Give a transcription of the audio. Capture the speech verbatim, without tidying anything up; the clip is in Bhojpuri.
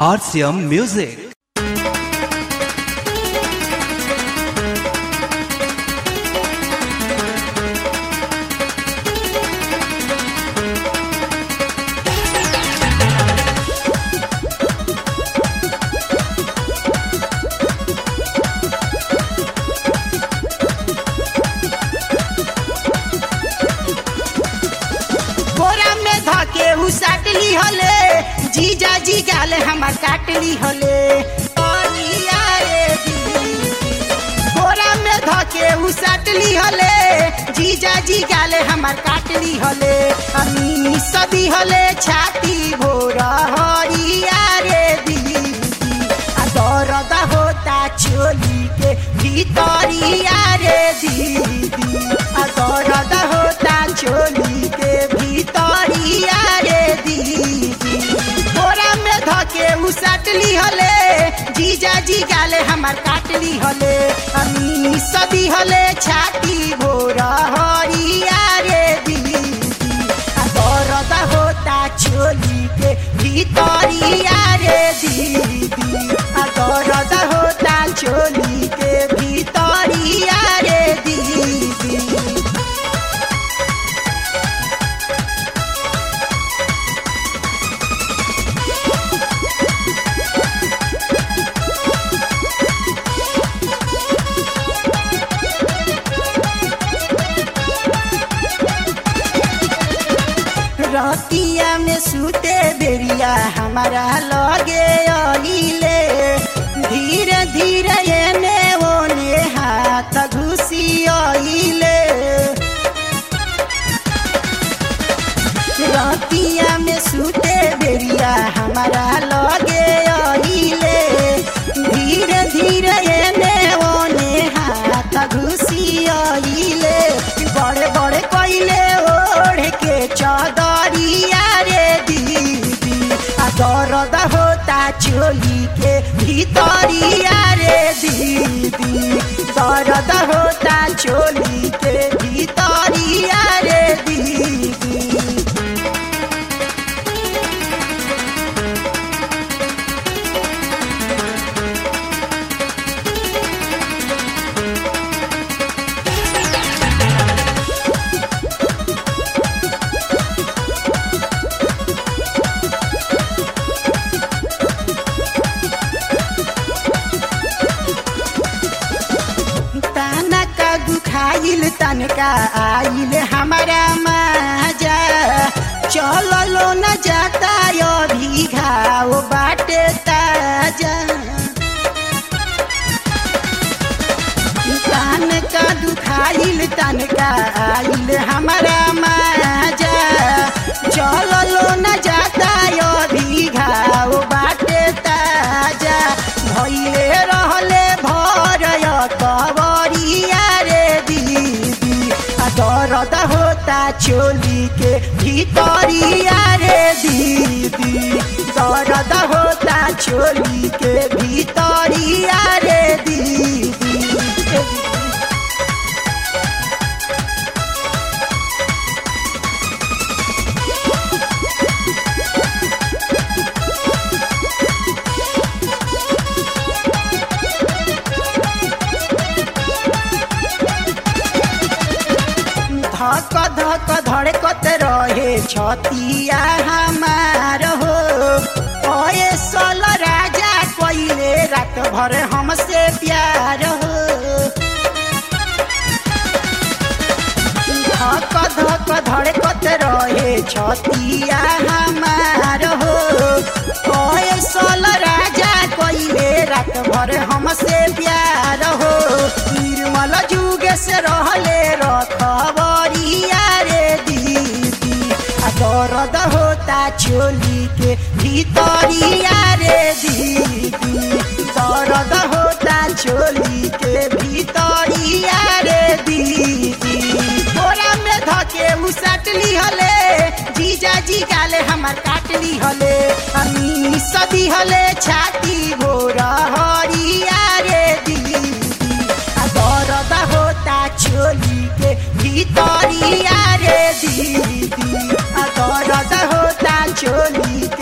R C M Music. साटली हले जीजा जी गाले हमार काटली हले बोरा में धके उ साटली हले जीजा जी गाले हमार काटली हले अमी सदी हले छाती भोरा हरिया रे दीदी आ दर्द होता चोली के भीतरिया रे दीदी आ दर्द होता चोली के भीतरिया साटली हले जीजा जी गाले हमार काटली हले अमी सदी हले छाती भोरा हरिया रे दीदी आ दर्द होता चोली के भीतरिया रे दीदी आ दर्द होता चोली के भीतरिया रे दीदी। रतिया में सूते बेरिया हमारा लगे आइले धीरे धीरे एने ओने हाथ घुसी आइले रतिया में सूते बेरिया हमारा लगे आइले धीरे धीरे एने ओने हाथ घुसी आइले बड़े बड़े कोइले ओढ़ के चादरिया रे दीदी आ दर्द होता चोली के भीतरिया रे दीदी दर्द होता चोली के भीतरिया रे दीदी। दुखाइल तनका आइल हमारा माजा चलो न जाता अभी घाव बाटे ताजा तनका दुखाइल तनका आइल हमारा माजा चलो न जाता अभी घाव बाटे ताजा भइले रहले भर कवरिया दर्द होता चोली के भीतरिया रे दीदी दर्द होता चोली के भीतरिया रे दीदी। धक धक धड़कत रहे छतिया हमार हो ओए सल राजा कोइले रात भर हमसे प्यार हो धक धक धड़कत रहे छतिया हमार हो ओए सल राजा कोइले रात भर हमसे प्यार हो निर्मल जुग से रहले रखबरिया रे दीदी आ दर्द होता चोली के भीतरिया रे दीदी दर्द होता चोली के भीतरिया रे दीदी बोरा में धके उ साटली हले जीजा जी गाले हमार काटली हले अमी सदी हले छाती भोरा हरिया रे दीदी आ दर्द होता चोली के भीतरिया रे दीदी आ दर्द होता चोली